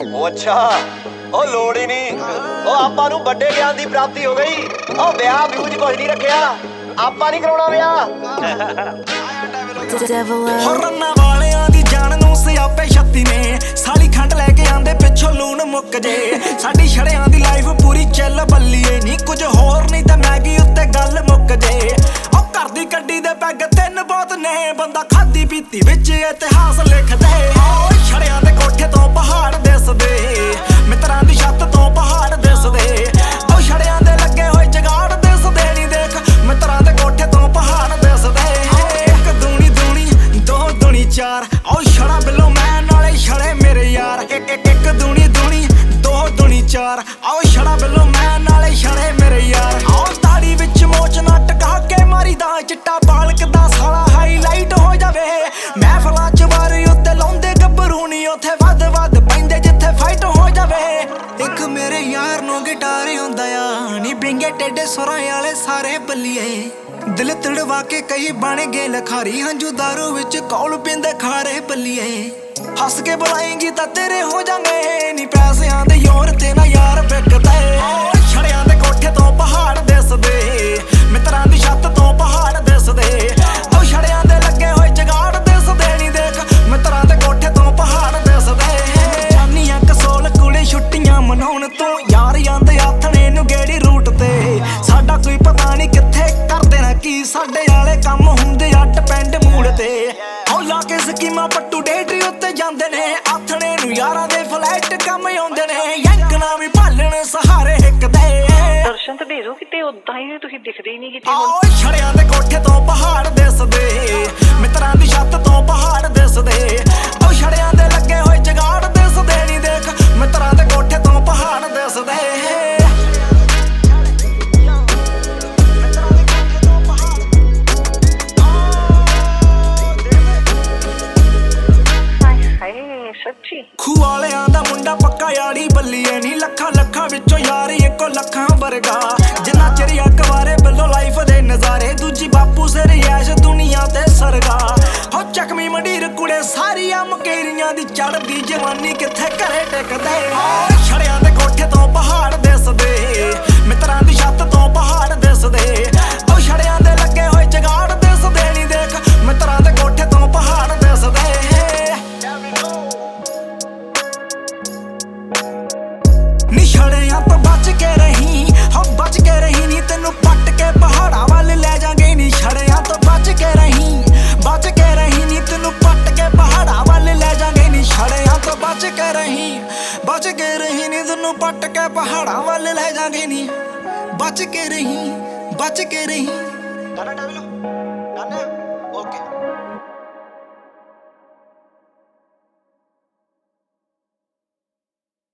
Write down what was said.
ਉਹ ਅੱਛਾ, ਉਹ ਲੋੜ ਹੀ ਨਹੀਂ। ਉਹ ਆਪਾਂ ਨੂੰ ਵੱਡੇ ਗਿਆਨ ਦੀ ਪ੍ਰਾਪਤੀ ਹੋ ਗਈ। ਉਹ ਵਿਆਹ ਵਿਊਜ ਕੁਝ ਨਹੀਂ ਰੱਖਿਆ, ਆਪਾਂ ਨਹੀਂ ਕਰਾਉਣਾ ਵਿਆਹ। ਹੋਰਨਾਂ ਵਾਲਿਆਂ ਦੀ ਜਾਨ ਨੂੰ ਸਿਆਪੇ ਛੱਤੀ ਨੇ, ਸਾਲੀ ਖੰਡ ਲੈ ਕੇ ਆਂਦੇ ਪਿੱਛੋਂ ਲੂਣ ਮੁੱਕ ਜੇ। ਸਾਡੀ ਛੜਿਆਂ ਦੀ ਲਾਈਫ ਪੂਰੀ ਚੱਲ ਬੱਲੀਏ, ਨਹੀਂ ਕੁਝ ਹੋਰ ਨਹੀਂ ਤਾਂ ਮੈਗੀ ਉੱਤੇ ਗੱਲ ਮੁੱਕ ਜੇ। ਉਹ ਘਰ ਦੀ ਗੱਡੀ ਦੇ ਪੈਗ ਤਿੰਨ ਬਹੁਤ ਨੇ, ਬੰਦਾ ਖਾਦੀ ਪੀਤੀ ਵਿੱਚ ਇਤਿਹਾਸ ਲਿਖਦੇ। ਛੜਿਆਂ ਦੇ ਕੋਠੇ ਤੋਂ ਪਹਾੜ ਦਿਸਦੇ, ਮਿੱਤਰਾਂ ਦੀ ਛੱਤ ਤੋਂ ਪਹਾੜ ਦਿਸਦੇ। ਉਹ ਛੜਿਆਂ ਦੇ ਲੱਗੇ ਹੋਏ ਜਗਾੜ ਦਿਸਦੇ ਨਹੀਂ, ਦੇਖ ਮਿੱਤਰਾਂ ਦੇ ਕੋਠੇ ਤੋਂ ਪਹਾੜ ਦਿਸਦੇ। ਇੱਕ ਦੂਣੀ ਦੂਣੀ ਦੋ ਦੂਣੀ ਚਾਰ, ਉਹ ਛੜਾ ਬਿੱਲੋ ਮੈਂ ਨਾਲੇ ਛੜੇ ਮੇਰੇ ਯਾਰ। ਇੱਕ ਦੂਣੀ ਦੂਣੀ ਦੋ ਦੂਣੀ ਚਾਰ, ਉਹ ਛੜਾ ਬਿੱਲੋ ਮੈਂ ਨਾਲੇ ਛੜੇ ਮੇਰੇ ਯਾਰ। ਉਹ ਤਾੜੀ ਵਿੱਚ ਮੋਚ ਨਾ ਟਕਾ ਕੇ ਮਾਰੀ ਦਾ, ਚਿੱਟਾ ਬਾਲਕ ਦਾ ਸਾਲਾ ਹਾਈਲਾਈਟ ਹੋ ਜਾਵੇ। ਮਹਿਫਲਾਂ ਚ ਵਾਰੀ ਉੱਤੇ ਲਾਉਂਦੇ ਗੱਭਰੂ ਨੀ, ਉੱਥੇ ਵੱਧ ਵੱਧ ਪੈਂਦੇ ਜਿੱਥੇ ਫਾਈਟ ਹੋ ਜਾਵੇ। ਇੱਕ ਮੇਰੇ ਯਾਰ ਨੂੰ ਗਿਟਾਰ ਆਉਂਦਾ ਆ, ਨੀ ਬਿੰਗੇ ਟੇਡੇ ਸੁਰਾਂ ਵਾਲੇ ਸਾਰੇ ਬੱਲੀਏ। ਦਿਲ ਤੜਵਾ ਕੇ ਕਈ ਬਣ ਗਏ ਲਖਾਰੀ, ਹੰਝੂ ਦਾਰੂ ਵਿੱਚ ਕੌਲ ਪੀਂਦੇ ਖਾਰੇ ਬੱਲੀਏ। ਹੱਸ ਕੇ ਬੁਲਾਏਂਗੀ ਤਾਂ ਤੇਰੇ ਹੋ ਜਾਣਗੇ, ਨੀ ਪੈਸਿਆਂ ਦੇ ਯੋਰ ਤੇ ਨਾ ਯਾਰ ਵਿਕਦੇ। ਛੜਿਆਂ ਦੇ ਕੋਠੇ ਤੋਂ ਪਹਾੜ ਦਿਸਦੇ, ਮਿੱਤਰਾਂ ਦੀ ਛੱਤ ਤੋਂ ਪਹਾੜ ਦਿਸਦੇ। ਉਹ ਛੜਿਆਂ ਦੇ ਲੱਗੇ ਹੋਏ ਜਗਾੜ ਦਿਸਦੇ ਨੀ, ਦੇਖ ਮਿੱਤਰਾਂ ਦੇ ਕੋਠੇ ਤੋਂ ਪਹਾੜ ਦਿਸਦੇ। ਜਾਨੀਆਂ ਕਸੋਲ ਕੁੜੇ ਛੁੱਟੀਆਂ ਮਨਾਉਣ ਤੋਂ, ਯਾਰ ਜਾਂਦੇ ਆਥਣੇ ਨੂੰ ਗੇੜੀ ਰੂਟ ਤੇ। ਸਾਡਾ ਕੋਈ ਪਤਾ ਨਹੀਂ ਕਿੱਥੇ ਕਰਦੇ ਨਾ ਕੀ, ਸਾਡੇ ਵਾਲੇ ਕੰਮ ਹੁੰਦੇ ਆ ਡਿਪੈਂਡ ਮੂਡ ਤੇ। ਉਹ ਲਾ ਕੇ ਸਕੀਮਾਂ ਪੱਟੂ ਡੇਟਰੀ ਉੱਤੇ ਜਾਂਦੇ ਨੇ, ਆਥਣੇ ਨੂੰ ਯਾਰਾਂ ਦੇ ਫਲੈਟ ਕੰਮ ਆਉਂਦੇ ਨੇ। ਯੰਕਣਾ ਵੀ ਭਾਲਣ ਸਹਾਰੇ ਹਿੱਕਦੇ। ਦਰਸ਼ਨ ਤਾਂ ਦੇ ਦੋ ਕਿਤੇ, ਉਦਾਂ ਹੀ ਤੁਸੀਂ ਦਿਖਦੇ ਹੀ ਨਹੀਂ ਕਿਤੇ। ਆਓ ਛੜਿਆਂ ਦੇ ਕੋਠੇ ਤੋਂ ਪਹਾੜ ਦਿਸਦੇ, ਮਿੱਤਰਾਂ ਦੀ ਛੱਤ ਤੋਂ ਪਹਾੜ ਦਿਸਦੇ। ਉਹ ਛੜਿਆਂ ਦੇ ਲੱਗੇ ਹੋਏ ਜਗਾੜ ਦਿਸਦੇ ਨੀ, ਦੇਖ ਮਿੱਤਰਾਂ ਦੇ ਕੋਠੇ ਤੋਂ ਪਹਾੜ ਦਿਸਦੇ। ਸੱਚੀ ਖੂ ਵਾਲਿਆਂ ਦਾ ਮੁੰਡਾ ਪੱਕਾ ਯਾਰੀ ਬੱਲੀਏ, ਨੀ ਲੱਖਾਂ ਲੱਖਾਂ ਵਿੱਚੋਂ ਯਾਰ ਇੱਕੋ ਲੱਖਾਂ ਵਰਗਾ। ਜਿੰਨਾ ਚਿਰ ਅਕਵਾਰੇ ਬਿੱਲੋ ਲਾਈਫ ਦੇ ਨਜ਼ਾਰੇ, ਦੂਜੀ ਬਾਪੂ ਸਿਰ ਐਸ਼ ਦੁਨੀਆ ਤੇ ਸਰਗਾ। ਹੋ ਚੱਕਵੀਂ ਮੰਡੀਰ ਕੁੜੇ ਸਾਰੀਆਂ ਮਕੇਰੀਆਂ ਦੀ ਚੜ੍ਹਦੀ ਜਵਾਨੀ ਕਿੱਥੇ ਘਰੇ ਟਿਕਦੇ। ਛੜਿਆਂ ਦੇ ਕੋਠੇ ਤੋਂ ਪਹਾੜ ਦਿਸਦੇ, ਮਿੱਤਰਾਂ ਦੀ ਛੱਤ ਤੋਂ ਪਹਾੜ ਦਿਸਦੇ। ਉਹ ਛੜਿਆਂ ਦੇ ਲੱਗੇ ਹੋਏ ਜਗਾੜ ਦਿਸਦੇ ਨੀ, ਦੇਖ ਮਿੱਤਰਾਂ ਦੇ ਕੋਠੇ ਤੋਂ ਪਹਾੜ ਦਿਸਦੇ। ਨੀ ਛੜਿਆਂ ਤੋਂ ਬਚ ਕੇ ਰਹੀ, ਹੋ ਬਚ ਕੇ ਰਹੀ ਨੀ, ਤੈਨੂੰ ਪੱਟ ਕੇ ਪਹਾੜਾਂ ਵੱਲ ਲੈ ਜਾਗੇ। ਨੀ ਛੜਿਆਂ ਤੋਂ ਬਚ ਕੇ ਰਹੀ, ਬਚ ਕੇ ਰਹੀ ਨੀ, ਤੈਨੂੰ ਪੱਟ ਕੇ ਪਹਾੜਾਂ ਵੱਲ ਲੈ ਜਾਗੇ। ਨੀ ਛੜਿਆਂ ਤੋਂ ਬਚ ਕੇ ਰਹੀ, ਬਚ ਕੇ ਰਹੀ ਨੀ, ਤੈਨੂੰ ਪੱਟ ਕੇ ਪਹਾੜਾਂ ਵੱਲ ਲੈ ਜਾਗੇ। ਨੀ ਬਚ ਕੇ ਰਹੀ, ਬਚ ਕੇ ਰਹੀ।